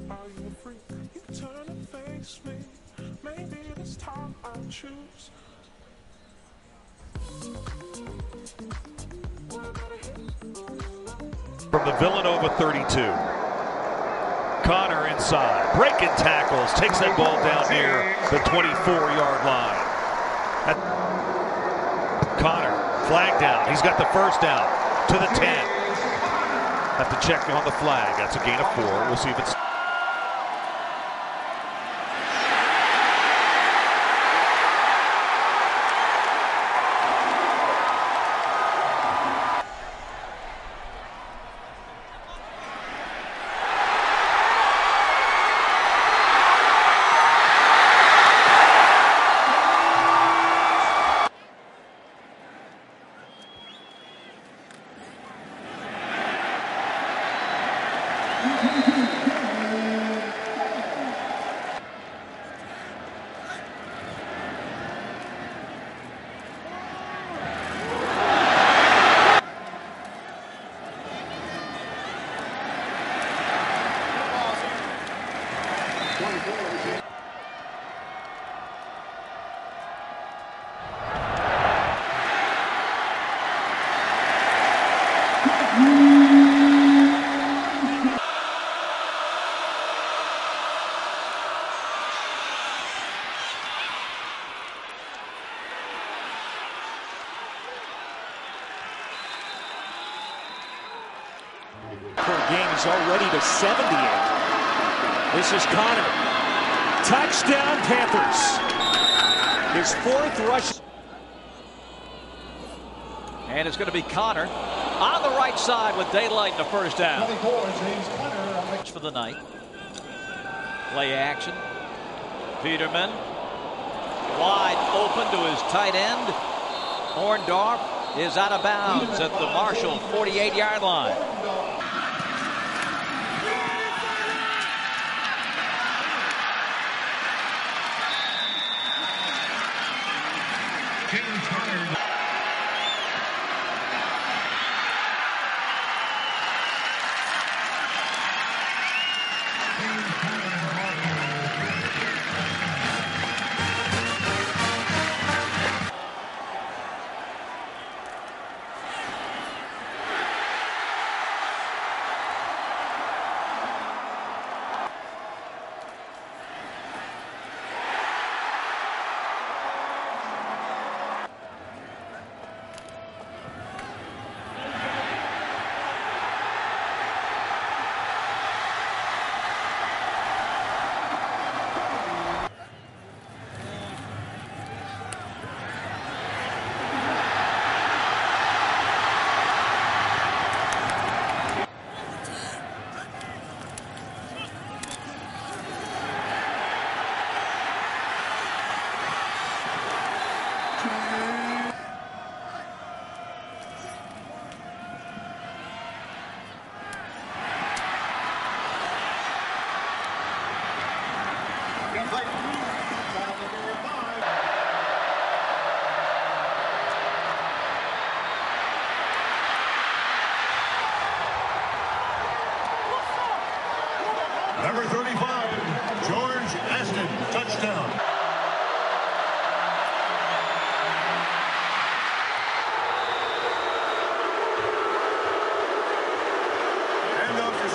Are you a freak? You turn and face me. Maybe this time I'll choose. From the Villanova 32. Connor inside, breaking tackles, takes that ball down near the 24-yard line. Connor, flag down. He's got the first down to the 10. Have to check on the flag. That's a gain of 4. We'll see if it's... Per game is already to 78. This is Connor. Touchdown Panthers. His 4th rush. And it's going to be Connor on the right side with daylight in the first down. For the night. Play action. Peterman. Wide open to his tight end. Orndorff is out of bounds at the Marshall 48-yard line. Number 35, George Aston, touchdown.